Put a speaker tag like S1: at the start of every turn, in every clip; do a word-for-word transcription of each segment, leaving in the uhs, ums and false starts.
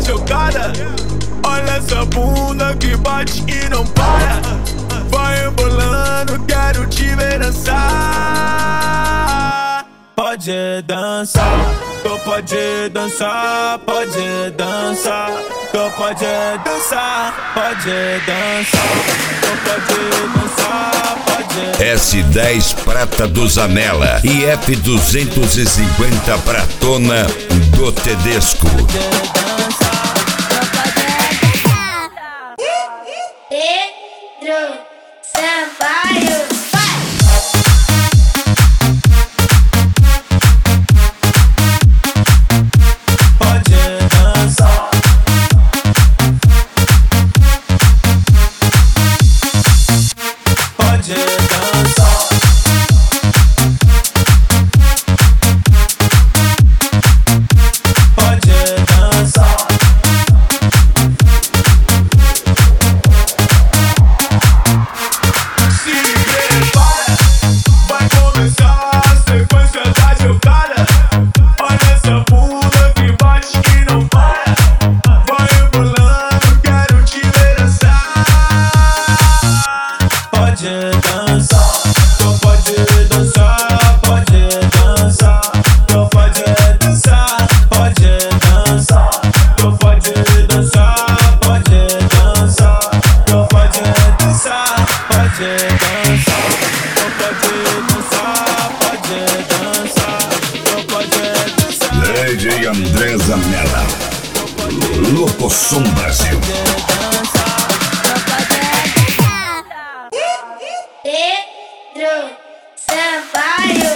S1: jogada. Olha essa bunda que bate e não para. Vai embolando, quero te ver dançar. Pode dançar, tu pode dançar, pode dançar, tu pode dançar, pode dançar, tu pode dançar, pode.
S2: S dez prata do Zanella e F duzentos e cinquenta pratona do Tedesco.
S3: Pedro Sampaio.
S2: D J André Zanella, Louco Som Brasil.
S3: Pedro Sampaio.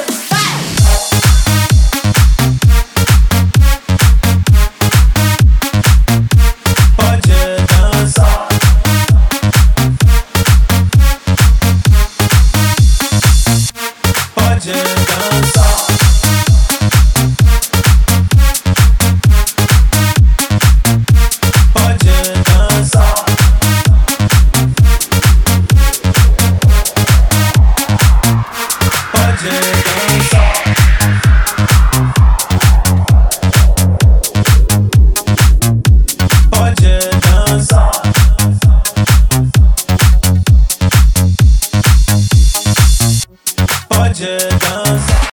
S1: Pode dançar.